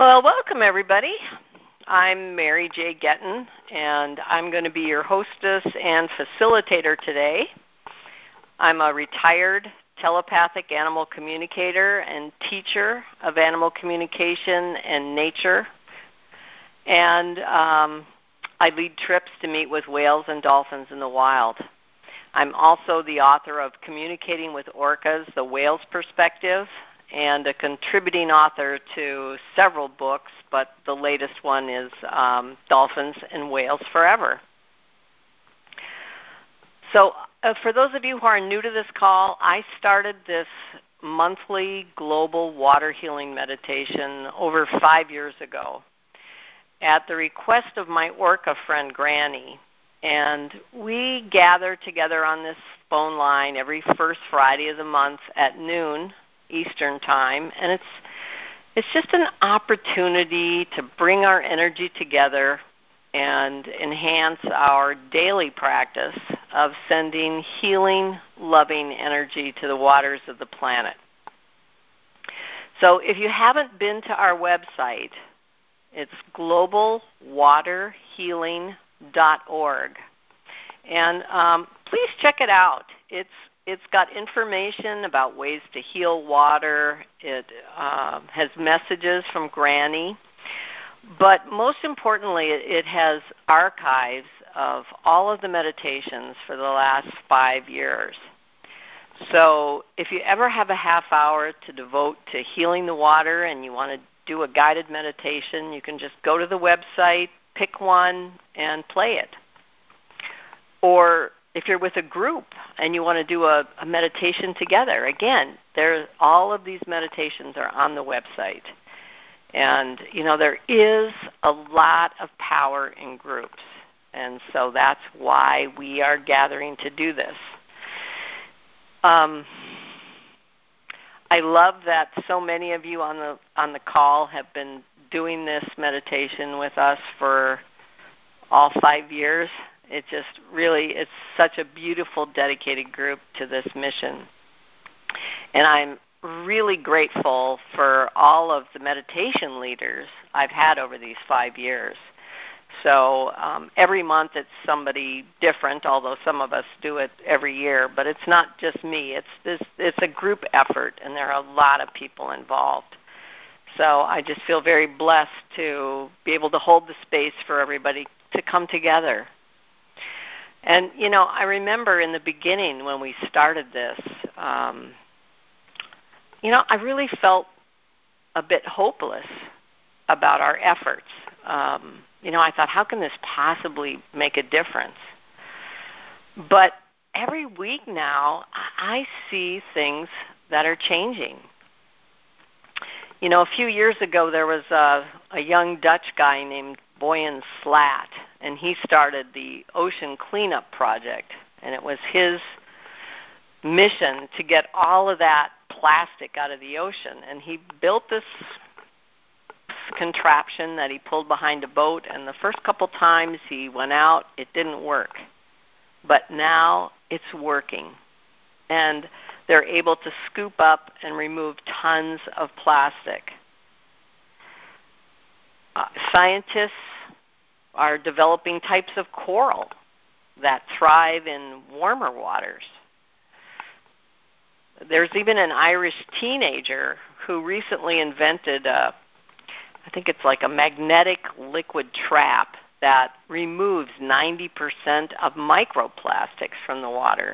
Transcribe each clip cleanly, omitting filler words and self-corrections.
Well, welcome everybody. I'm Mary J. Getton, and I'm going to be your hostess and facilitator today. I'm a retired telepathic animal communicator and teacher of animal communication and nature, and I lead trips to meet with whales and dolphins in the wild. I'm also the author of Communicating with Orcas, The Whale's Perspective, and a contributing author to several books, but the latest one is Dolphins and Whales Forever. So for those of you who are new to this call, I started this monthly global water healing meditation over 5 years ago at the request of my orca friend Granny. And we gather together on this phone line every first Friday of the month at noon Eastern Time, and it's just an opportunity to bring our energy together and enhance our daily practice of sending healing, loving energy to the waters of the planet. So if you haven't been to our website, it's globalwaterhealing.org. And please check it out. It's got information about ways to heal water. It has messages from Granny. But most importantly, it has archives of all of the meditations for the last 5 years. So if you ever have a half hour to devote to healing the water and you want to do a guided meditation, you can just go to the website, pick one, and play it. Or if you're with a group and you want to do a meditation together, again, all of these meditations are on the website. And, there is a lot of power in groups. And so that's why we are gathering to do this. I love that so many of you on the call have been doing this meditation with us for all 5 years. It's such a beautiful, dedicated group to this mission. And I'm really grateful for all of the meditation leaders I've had over these 5 years. So every month it's somebody different, although some of us do it every year. But it's not just me. It's a group effort, and there are a lot of people involved. So I just feel very blessed to be able to hold the space for everybody to come together. And, I remember in the beginning when we started this, I really felt a bit hopeless about our efforts. I thought, how can this possibly make a difference? But every week now, I see things that are changing. A few years ago, there was a young Dutch guy named Boyan Slat, and he started the Ocean Cleanup Project, and it was his mission to get all of that plastic out of the ocean. And he built this contraption that he pulled behind a boat, and the first couple times he went out, it didn't work. But now it's working, and they're able to scoop up and remove tons of plastic. Scientists are developing types of coral that thrive in warmer waters. There's even an Irish teenager who recently invented I think it's like a magnetic liquid trap that removes 90% of microplastics from the water.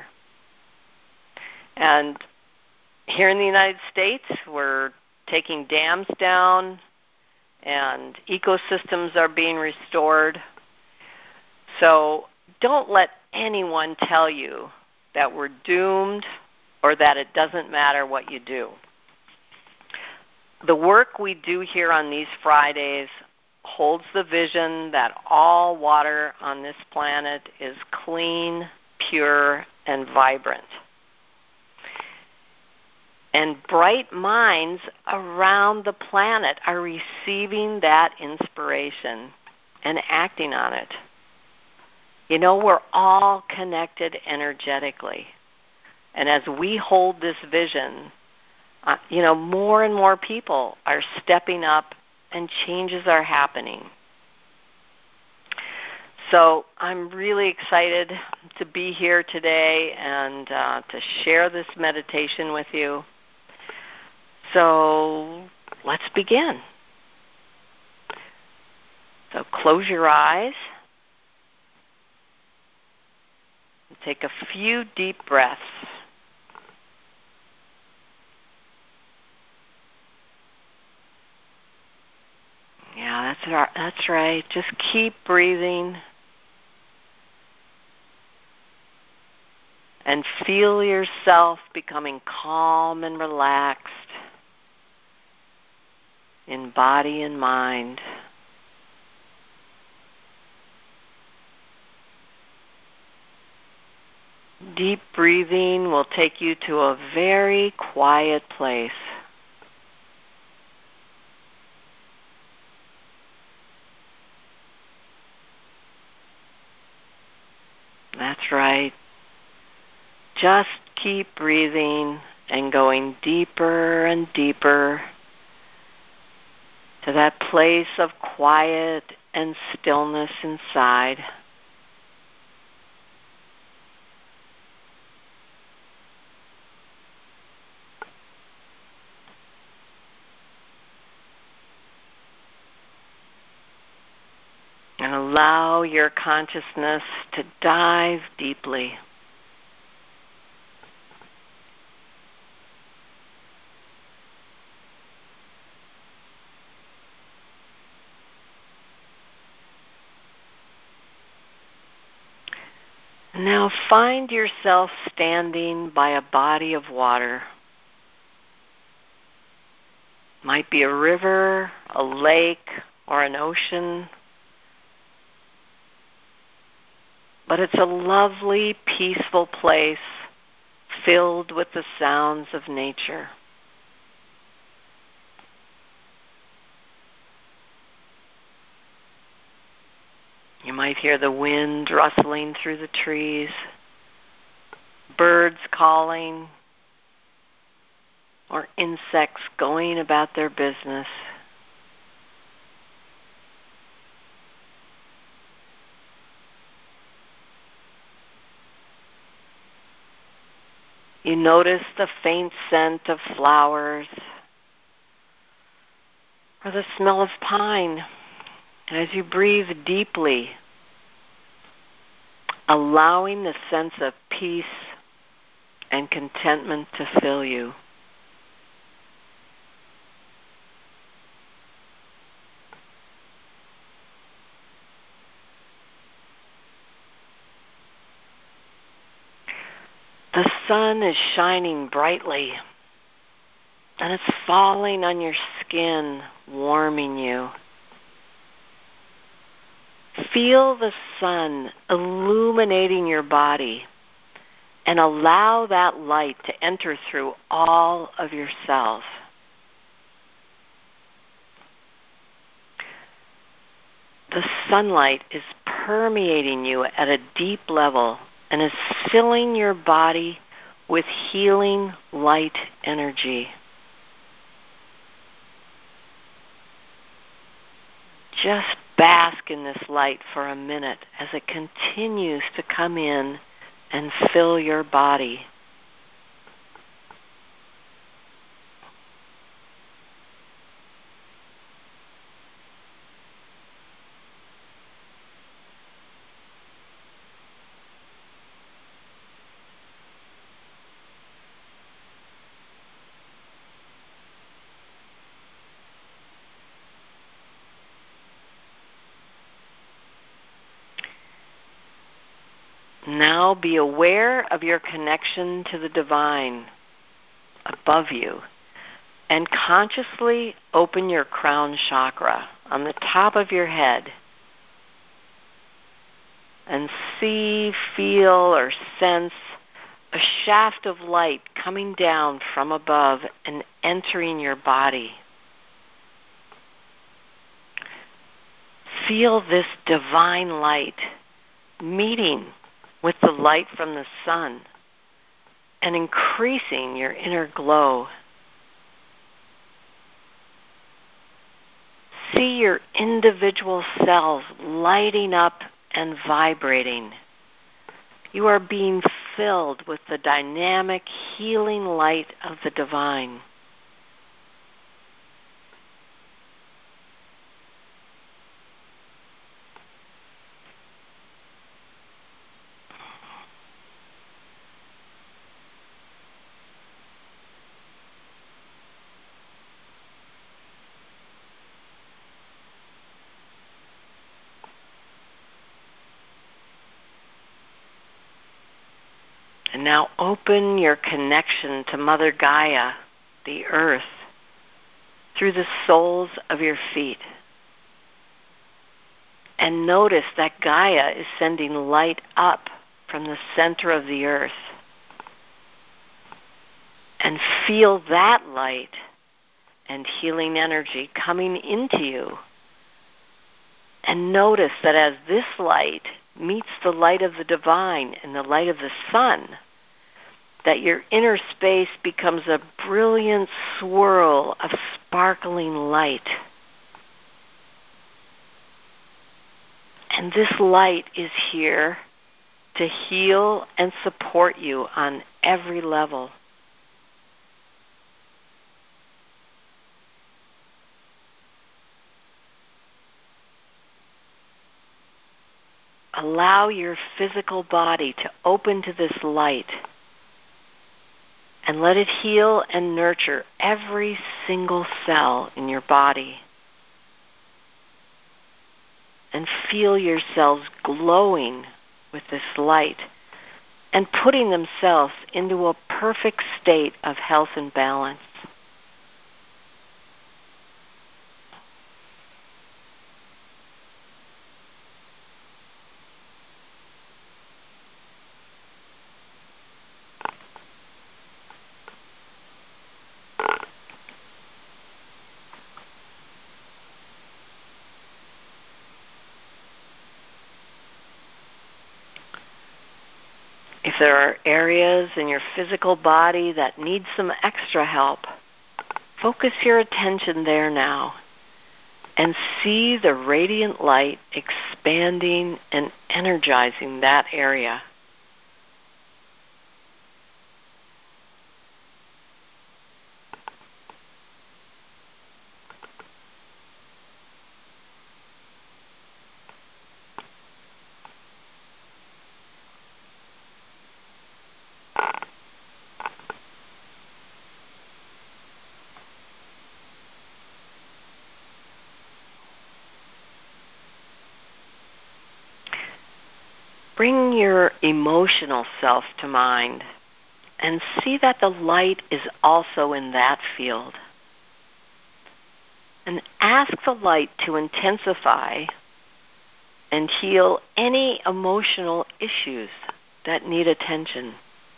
And here in the United States, we're taking dams down, and ecosystems are being restored. So don't let anyone tell you that we're doomed or that it doesn't matter what you do. The work we do here on these Fridays holds the vision that all water on this planet is clean, pure, and vibrant. And bright minds around the planet are receiving that inspiration and acting on it. We're all connected energetically. And as we hold this vision, more and more people are stepping up and changes are happening. So I'm really excited to be here today and to share this meditation with you. So let's begin. So close your eyes. And take a few deep breaths. Yeah, that's right. Just keep breathing. And feel yourself becoming calm and relaxed in body and mind. Deep breathing will take you to a very quiet place. That's right. Just keep breathing and going deeper and deeper to that place of quiet and stillness inside. And allow your consciousness to dive deeply. Now find yourself standing by a body of water. Might be a river, a lake, or an ocean. But it's a lovely, peaceful place filled with the sounds of nature. You might hear the wind rustling through the trees, birds calling, or insects going about their business. You notice the faint scent of flowers or the smell of pine as you breathe deeply, allowing the sense of peace and contentment to fill you. The sun is shining brightly, and it's falling on your skin, warming you. Feel the sun illuminating your body, and allow that light to enter through all of your cells. The sunlight is permeating you at a deep level and is filling your body with healing light energy. Just bask in this light for a minute as it continues to come in and fill your body. Now be aware of your connection to the divine above you, and consciously open your crown chakra on the top of your head and see, feel, or sense a shaft of light coming down from above and entering your body. Feel this divine light meeting with the light from the sun and increasing your inner glow. see your individual cells lighting up and vibrating. You are being filled with the dynamic, healing light of the divine. And now open your connection to Mother Gaia, the earth, through the soles of your feet. And notice that Gaia is sending light up from the center of the earth. And feel that light and healing energy coming into you. And notice that as this light meets the light of the divine and the light of the sun, that your inner space becomes a brilliant swirl of sparkling light. And this light is here to heal and support you on every level. Allow your physical body to open to this light and let it heal and nurture every single cell in your body. And feel your cells glowing with this light and putting themselves into a perfect state of health and balance. If there are areas in your physical body that need some extra help, focus your attention there now and see the radiant light expanding and energizing that area. Bring your emotional self to mind and see that the light is also in that field. And ask the light to intensify and heal any emotional issues that need attention.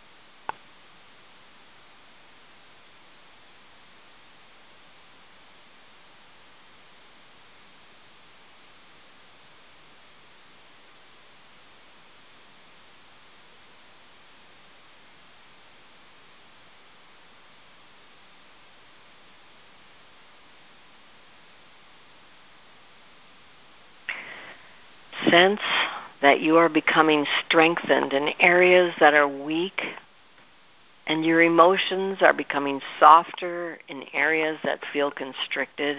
Sense that you are becoming strengthened in areas that are weak, and your emotions are becoming softer in areas that feel constricted.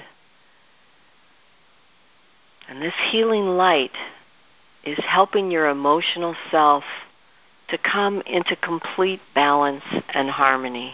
And this healing light is helping your emotional self to come into complete balance and harmony.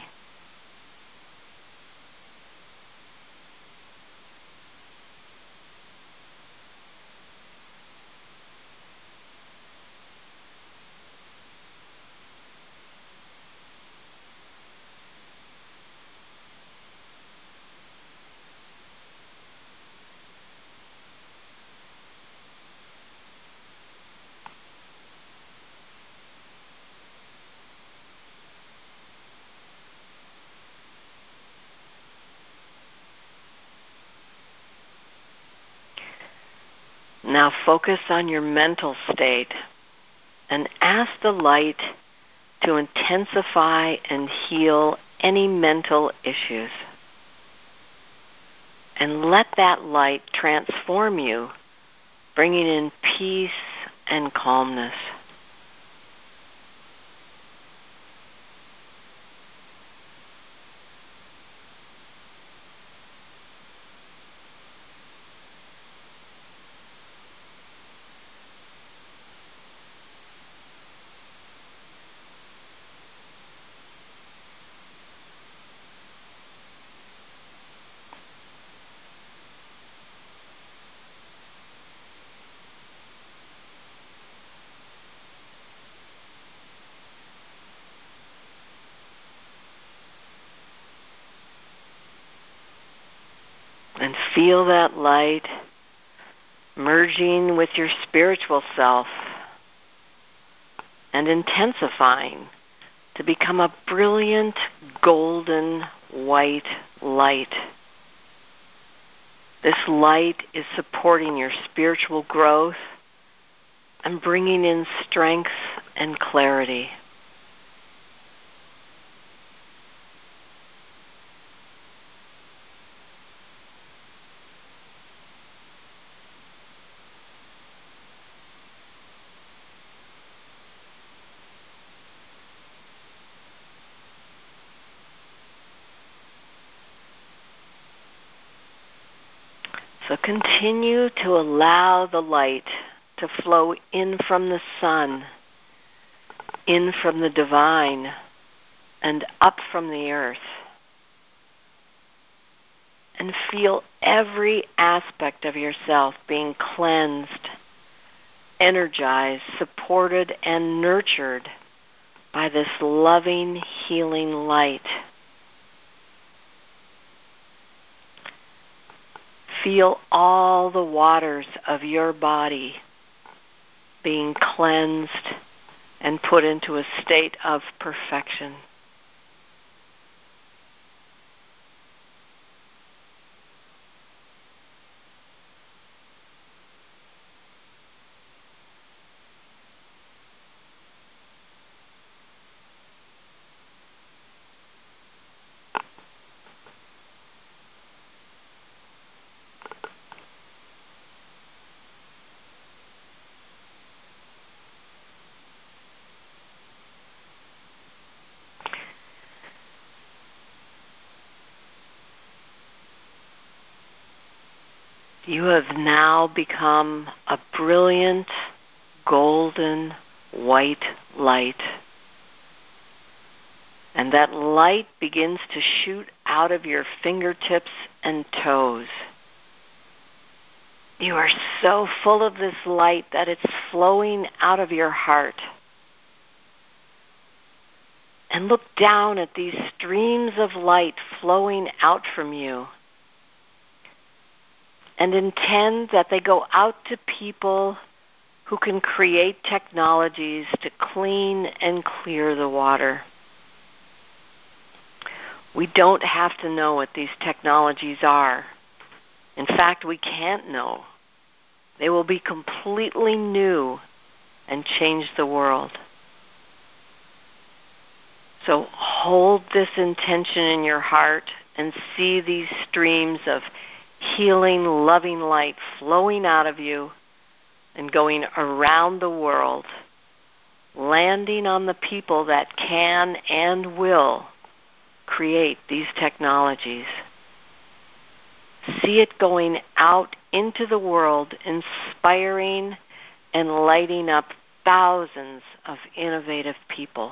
Now focus on your mental state and ask the light to intensify and heal any mental issues. and let that light transform you, bringing in peace and calmness. And feel that light merging with your spiritual self and intensifying to become a brilliant golden white light. This light is supporting your spiritual growth and bringing in strength and clarity. So continue to allow the light to flow in from the sun, in from the divine, and up from the earth. And feel every aspect of yourself being cleansed, energized, supported, and nurtured by this loving, healing light. Feel all the waters of your body being cleansed and put into a state of perfection. You have now become a brilliant, golden, white light. And that light begins to shoot out of your fingertips and toes. You are so full of this light that it's flowing out of your heart. And look down at these streams of light flowing out from you. And intend that they go out to people who can create technologies to clean and clear the water. We don't have to know what these technologies are. In fact, we can't know. They will be completely new and change the world. So hold this intention in your heart and see these streams of healing, loving light flowing out of you and going around the world, landing on the people that can and will create these technologies. See it going out into the world, inspiring and lighting up thousands of innovative people.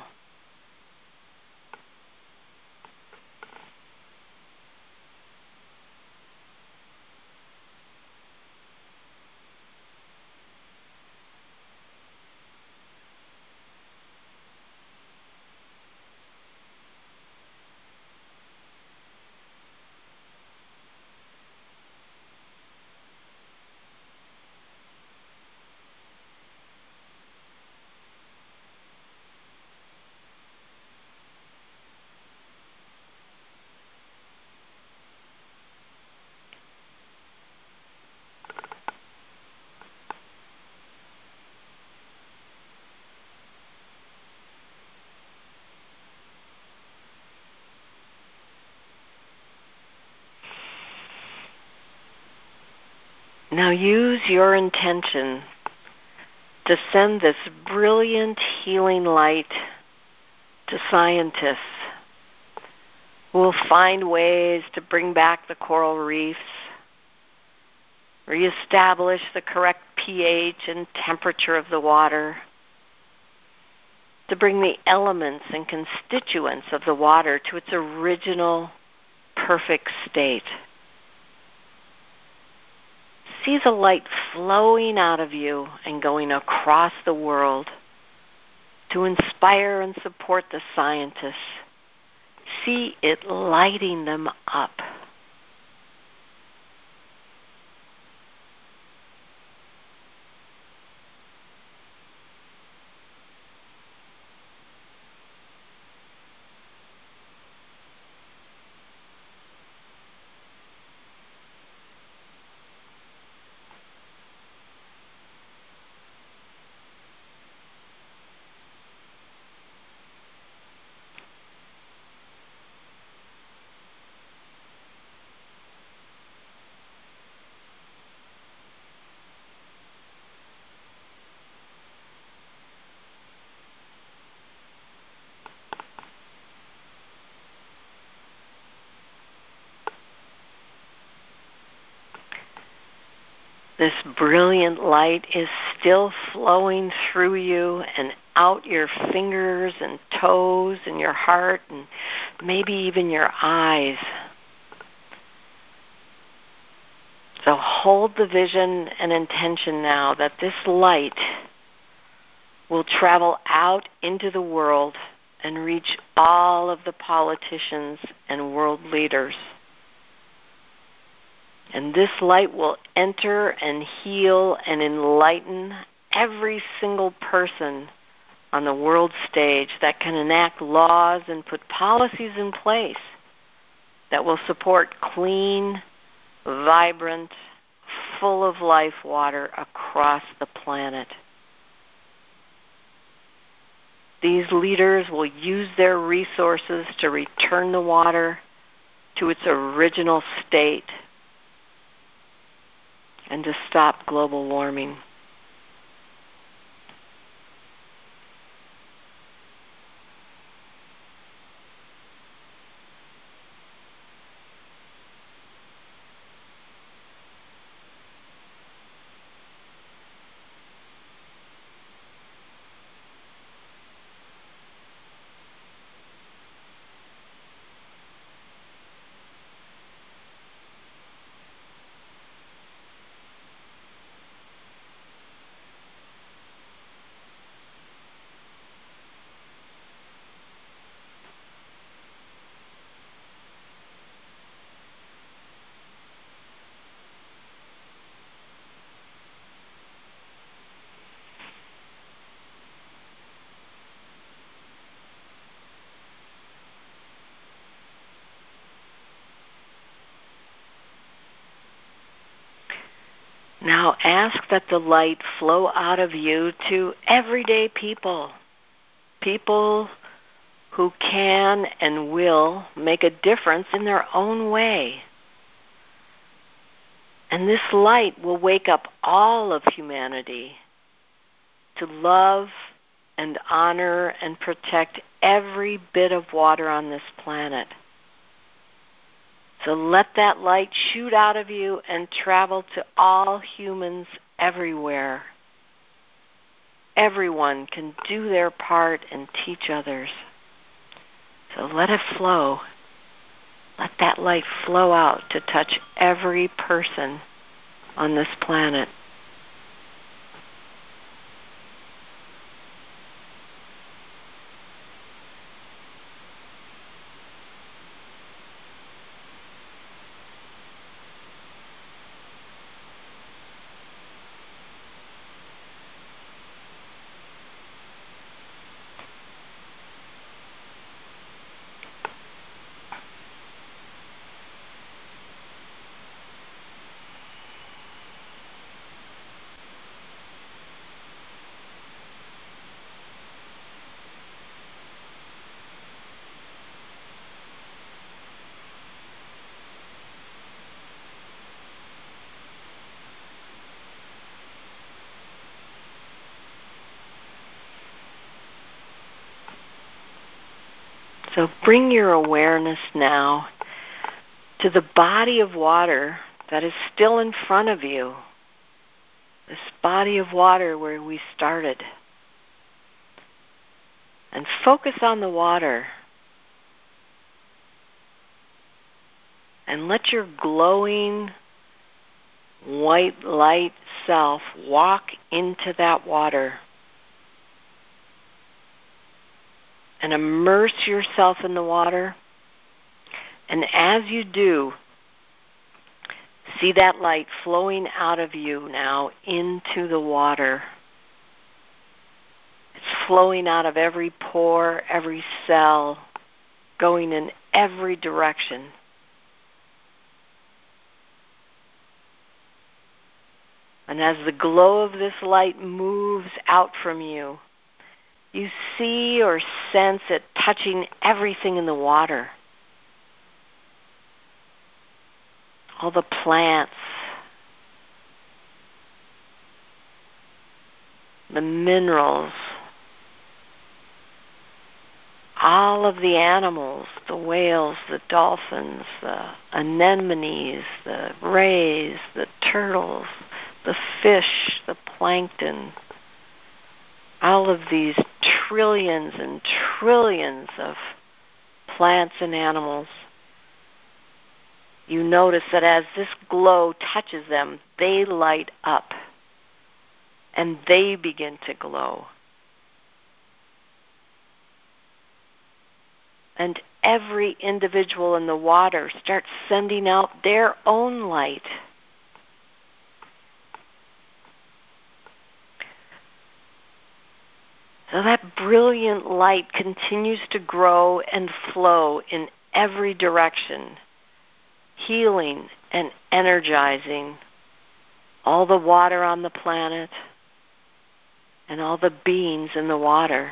Now use your intention to send this brilliant healing light to scientists who will find ways to bring back the coral reefs, reestablish the correct pH and temperature of the water, to bring the elements and constituents of the water to its original perfect state. See the light flowing out of you and going across the world to inspire and support the scientists. See it lighting them up. This brilliant light is still flowing through you and out your fingers and toes and your heart and maybe even your eyes. So hold the vision and intention now that this light will travel out into the world and reach all of the politicians and world leaders. And this light will enter and heal and enlighten every single person on the world stage that can enact laws and put policies in place that will support clean, vibrant, full of life water across the planet. These leaders will use their resources to return the water to its original state and to stop global warming. Now ask that the light flow out of you to everyday people, people who can and will make a difference in their own way. And this light will wake up all of humanity to love and honor and protect every bit of water on this planet. So let that light shoot out of you and travel to all humans everywhere. Everyone can do their part and teach others. So let it flow. Let that light flow out to touch every person on this planet. So bring your awareness now to the body of water that is still in front of you. This body of water where we started. And focus on the water. And let your glowing white light self walk into that water. And immerse yourself in the water. And as you do, see that light flowing out of you now into the water. It's flowing out of every pore, every cell, going in every direction. And as the glow of this light moves out from you, you see or sense it touching everything in the water. All the plants, the minerals, all of the animals, the whales, the dolphins, the anemones, the rays, the turtles, the fish, the plankton, all of these trillions and trillions of plants and animals. You notice that as this glow touches them, they light up and they begin to glow. And every individual in the water starts sending out their own light. So that brilliant light continues to grow and flow in every direction, healing and energizing all the water on the planet and all the beings in the water.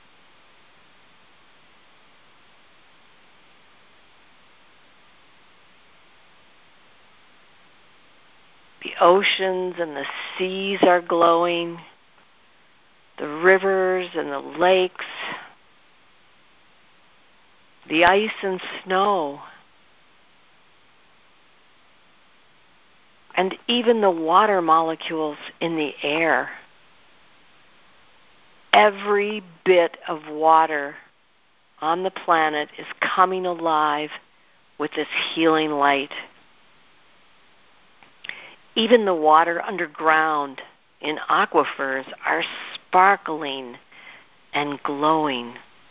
The oceans and the seas are glowing, the rivers and the lakes, the ice and snow, and even the water molecules in the air. Every bit of water on the planet is coming alive with this healing light. Even the water underground in aquifers are sparkling and glowing.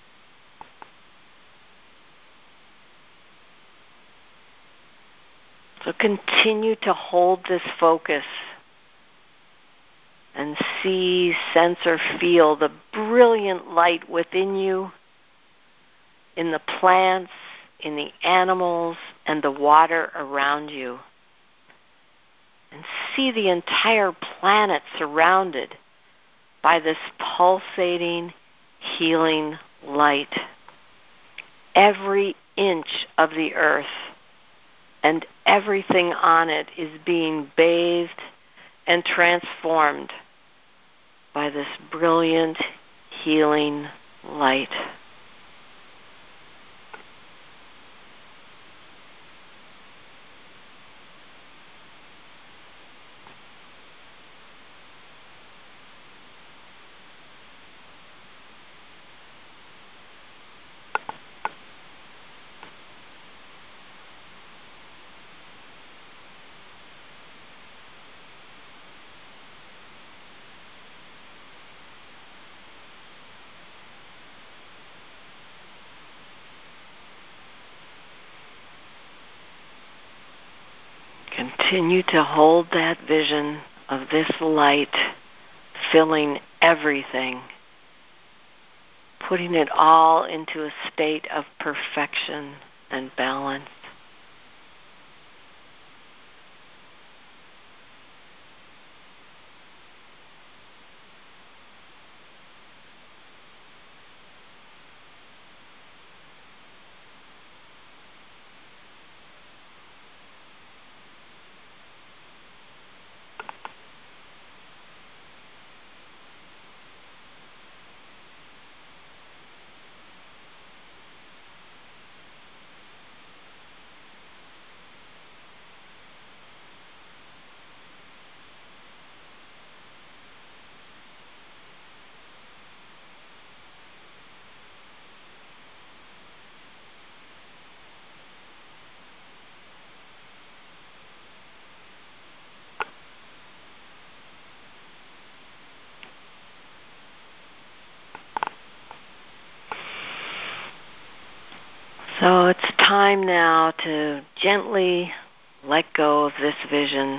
So continue to hold this focus and see, sense, or feel the brilliant light within you, in the plants, in the animals, and the water around you. And see the entire planet surrounded by this pulsating, healing light. Every inch of the earth and everything on it is being bathed and transformed by this brilliant, healing light. Continue to hold that vision of this light filling everything, putting it all into a state of perfection and balance. So it's time now to gently let go of this vision.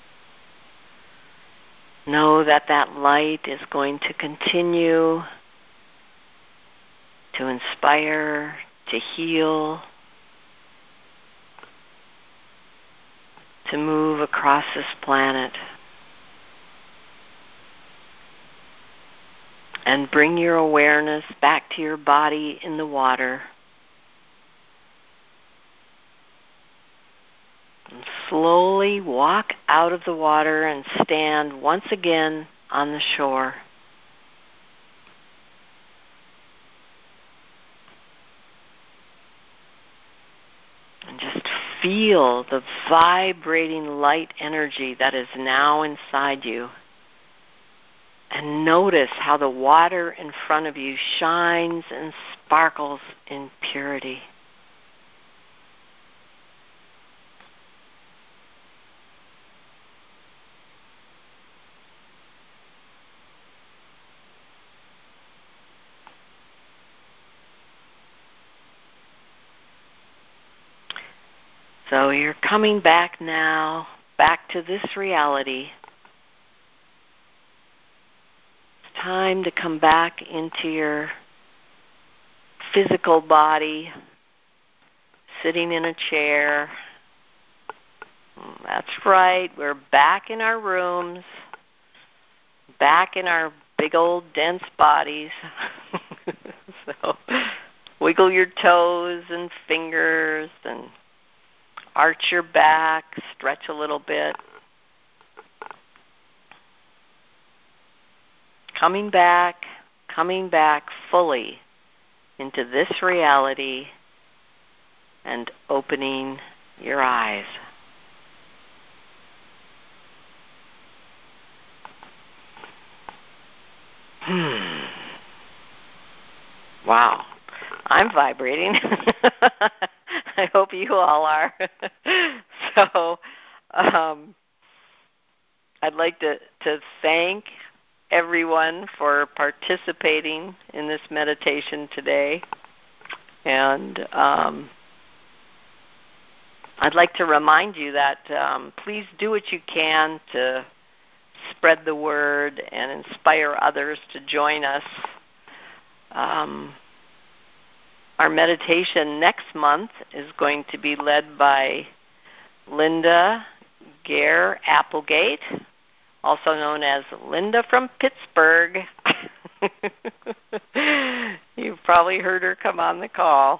Know that that light is going to continue to inspire, to heal, to move across this planet. And bring your awareness back to your body in the water. And slowly walk out of the water and stand once again on the shore. And just feel the vibrating light energy that is now inside you. And notice how the water in front of you shines and sparkles in purity. So you're coming back now, back to this reality. It's time to come back into your physical body, sitting in a chair. That's right, we're back in our rooms, back in our big old dense bodies. So wiggle your toes and fingers and arch your back, stretch a little bit. Coming back fully into this reality and opening your eyes. Wow, I'm vibrating. I hope you all are. So I'd like to thank everyone for participating in this meditation today. And I'd like to remind you that please do what you can to spread the word and inspire others to join us. Our meditation next month is going to be led by Linda Gare Applegate, also known as Linda from Pittsburgh. You've probably heard her come on the call.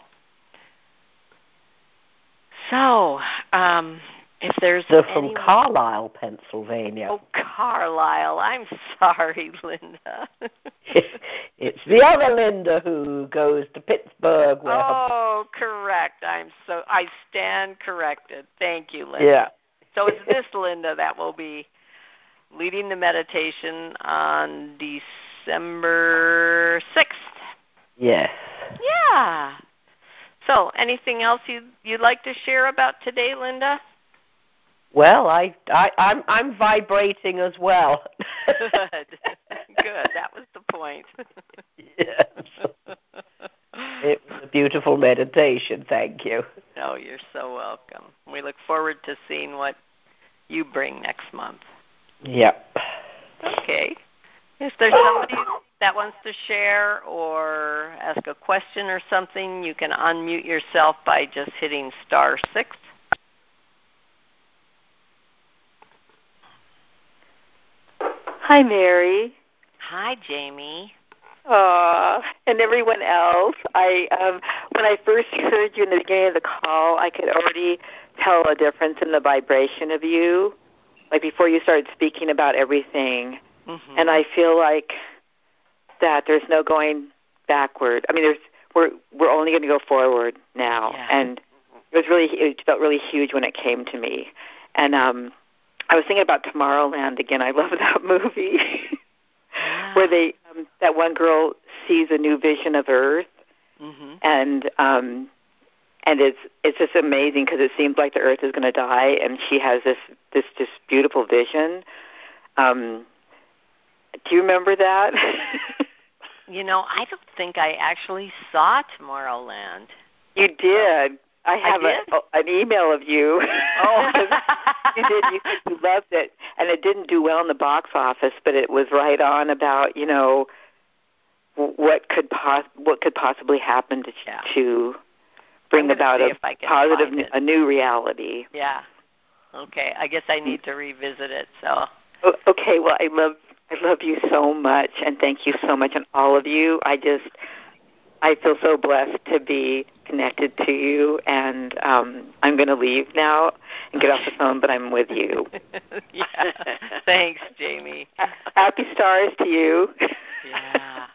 So, if there's from Carlisle, Pennsylvania. Oh, Carlisle. I'm sorry, Linda. It's the other Linda who goes to Pittsburgh. Oh, correct. I stand corrected. Thank you, Linda. Yeah. So it's this Linda that will be leading the meditation on December 6th. Yes. Yeah. So, anything else you'd like to share about today, Linda? Well, I'm vibrating as well. Good. That was the point. Yes. It was a beautiful meditation. Thank you. Oh, you're so welcome. We look forward to seeing what you bring next month. Yep. Okay. If there's somebody that wants to share or ask a question or something, you can unmute yourself by just hitting *6. Hi, Mary. Hi, Jamie. And everyone else. When I first heard you in the beginning of the call, I could already tell a difference in the vibration of you, like before you started speaking about everything. Mm-hmm. And I feel like that there's no going backward. I mean, we're only going to go forward now. Yeah. And it felt really huge when it came to me. And I was thinking about Tomorrowland again. I love that movie. Wow. Where that one girl sees a new vision of Earth, mm-hmm. and it's just amazing because it seems like the Earth is going to die, and she has this just beautiful vision. Do you remember that? I don't think I actually saw Tomorrowland. You did. I have an email of you. Oh. You did. You said you loved it, and it didn't do well in the box office, but it was right on about, what could possibly happen to bring about a new reality. Yeah. Okay. I guess I need to revisit it. So. Okay. Well, I love you so much, and thank you so much, and all of you. I feel so blessed to be connected to you, and I'm going to leave now and get off the phone, but I'm with you. Yeah. Thanks, Jamie. Happy stars to you. Yeah.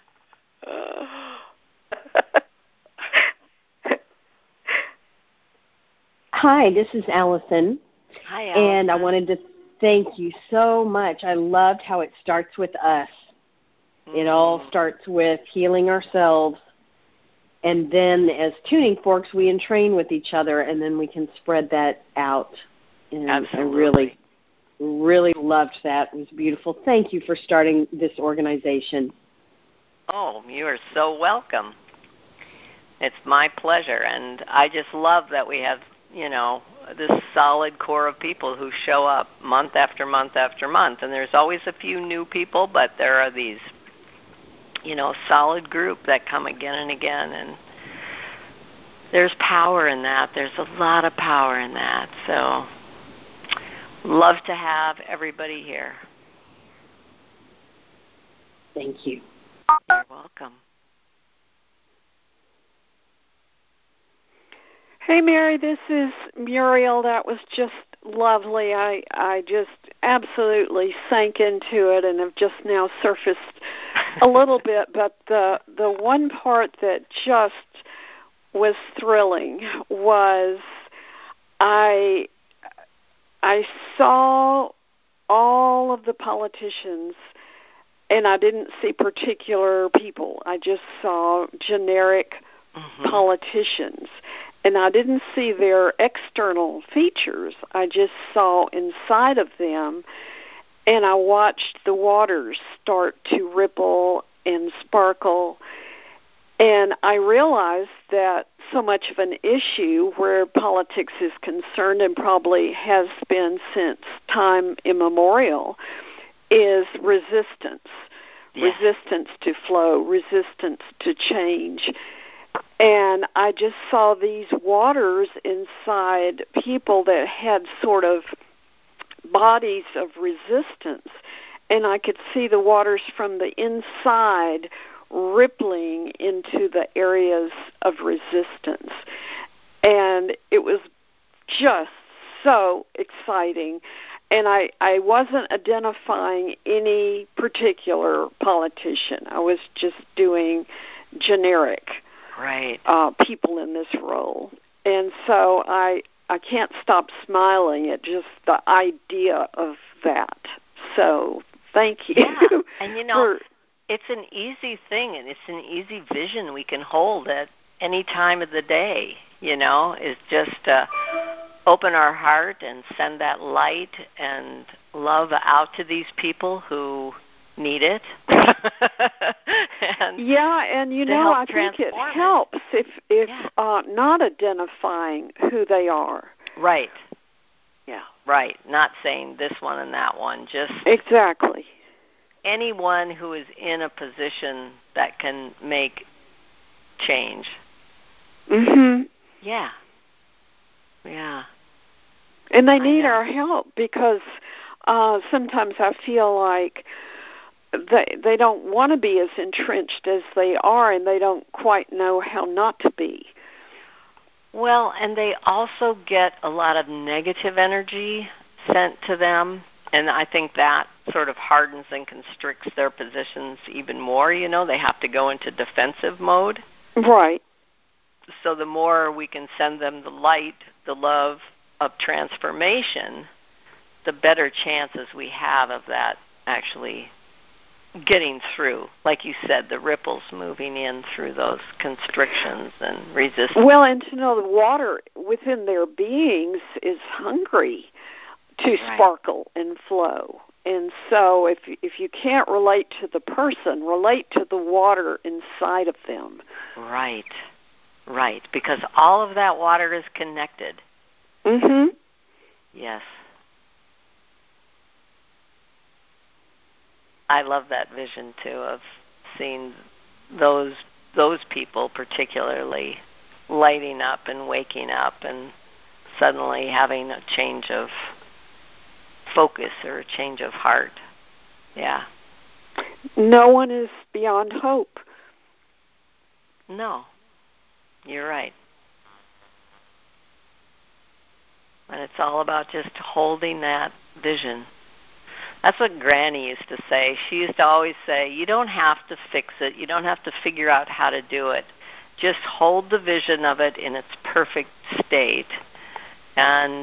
Hi, this is Allison. Hi, Allison. And I wanted to thank you so much. I loved how it starts with us. Mm-hmm. It all starts with healing ourselves. And then as tuning forks, we entrain with each other, and then we can spread that out. And absolutely. I really, really loved that. It was beautiful. Thank you for starting this organization. Oh, you are so welcome. It's my pleasure. And I just love that we have, this solid core of people who show up month after month after month. And there's always a few new people, but there are these solid group that come again and again, and there's power in that. There's a lot of power in that. So, love to have everybody here. Thank you. You're welcome. Hey, Mary, this is Muriel. That was just lovely. I just absolutely sank into it and have just now surfaced a little bit, but the one part that just was thrilling was I saw all of the politicians, and I didn't see particular people. I just saw generic politicians. And I didn't see their external features. I just saw inside of them, and I watched the waters start to ripple and sparkle. And I realized that so much of an issue where politics is concerned, and probably has been since time immemorial, is resistance. Yeah. Resistance to flow, resistance to change. And I just saw these waters inside people that had sort of bodies of resistance. And I could see the waters from the inside rippling into the areas of resistance. And it was just so exciting. And I wasn't identifying any particular politician. I was just doing generic people in this role. And so I can't stop smiling at just the idea of that. So thank you. Yeah. And it's an easy thing, and it's an easy vision we can hold at any time of the day, is just to open our heart and send that light and love out to these people who need it. And I think it helps if not identifying who they are. Right. Yeah, right. Not saying this one and that one, just exactly. Anyone who is in a position that can make change. Mhm. Yeah. Yeah. And they need our help because sometimes I feel like they don't want to be as entrenched as they are, and they don't quite know how not to be. Well, and they also get a lot of negative energy sent to them, and I think that sort of hardens and constricts their positions even more. They have to go into defensive mode. Right. So the more we can send them the light, the love of transformation, the better chances we have of that actually getting through, like you said, the ripples moving in through those constrictions and resistance. Well, and to know the water within their beings is hungry to sparkle and flow. And so if you can't relate to the person, relate to the water inside of them. Right. right, because all of that water is connected. Mhm. Yes. I love that vision too of seeing those people particularly lighting up and waking up and suddenly having a change of focus or a change of heart. Yeah. No one is beyond hope. No. You're right. And it's all about just holding that vision. That's what Granny used to say. She used to always say, you don't have to fix it. You don't have to figure out how to do it. Just hold the vision of it in its perfect state, and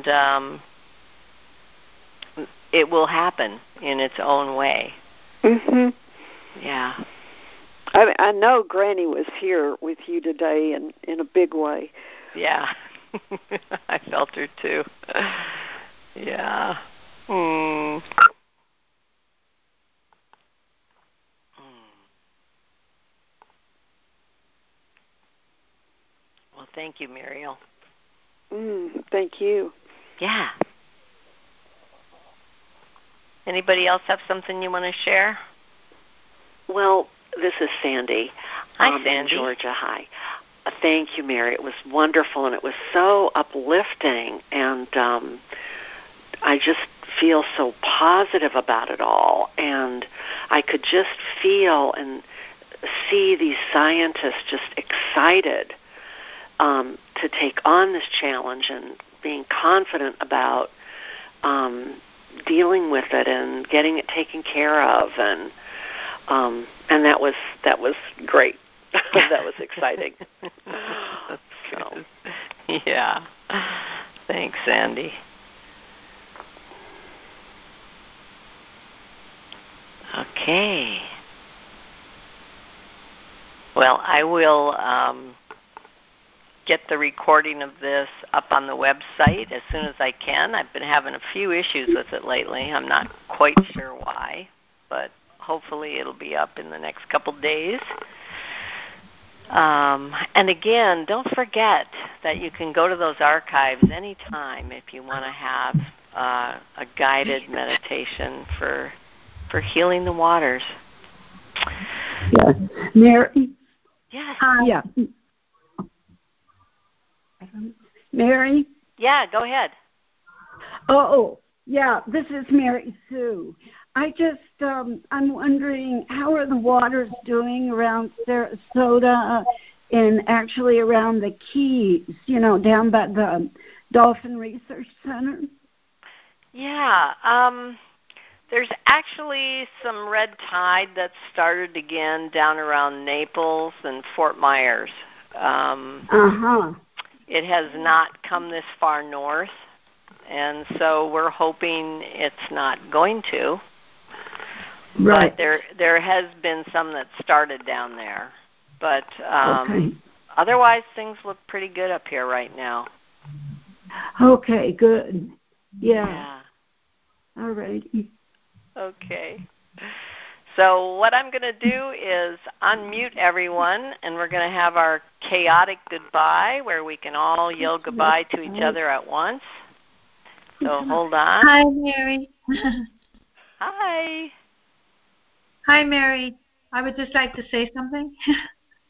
it will happen in its own way. Mhm. Yeah. I know Granny was here with you today in a big way. Yeah. I felt her too. Yeah. Mm. Well, thank you, Muriel. Thank you. Yeah. Anybody else have something you want to share? Well, this is Sandy. Hi, Sandy. In Georgia. Hi. Thank you, Mary. It was wonderful, and it was so uplifting, and I just feel so positive about it all. And I could just feel and see these scientists just excited to take on this challenge and being confident about dealing with it and getting it taken care of, and that was great. That was exciting. So. Yeah. Thanks, Sandy. Okay. Well, I will get the recording of this up on the website as soon as I can. I've been having a few issues with it lately. I'm not quite sure why, but hopefully it'll be up in the next couple days. And again, don't forget that you can go to those archives anytime if you want to have a guided meditation for healing the waters. Yeah. Mary? Yes. Yeah. Mary? Yeah, go ahead. Oh, yeah, this is Mary Sue. I just, I'm wondering, how are the waters doing around Sarasota and actually around the Keys, down by the Dolphin Research Center? Yeah, there's actually some red tide that's started again down around Naples and Fort Myers. It has not come this far north, and so we're hoping it's not going to. Right. But there has been some that started down there. But okay. Otherwise, things look pretty good up here right now. Okay, good. Yeah. All right. Okay. So what I'm going to do is unmute everyone, and we're going to have our chaotic goodbye where we can all yell goodbye to each other at once. So hold on. Hi, Mary. Hi. Hi, Mary. I would just like to say something.